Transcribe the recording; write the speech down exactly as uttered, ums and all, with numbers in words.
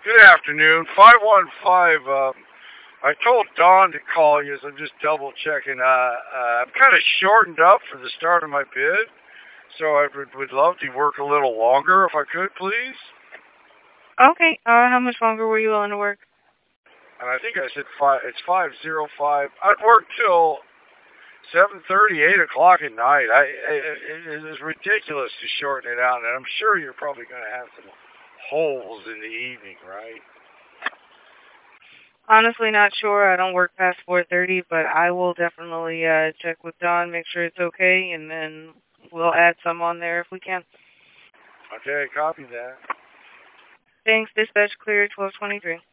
Good afternoon. five one five, uh, I told Don to call you, so I'm just double checking. Uh, uh, I'm kind of shortened up for the start of my bid, so I would, would love to work a little longer if I could, please. Okay, uh, how much longer were you willing to work? And I think I said five, it's five zero five. I'd work till seven thirty, eight o'clock at night. I, I it, it is ridiculous to shorten it out, and I'm sure you're probably going to have some holes in the evening, right? Honestly, not sure. I don't work past four thirty, but I will definitely uh, check with Don, make sure it's okay, and then we'll add some on there if we can. Okay, copy that. Thanks. Dispatch clear twelve twenty-three.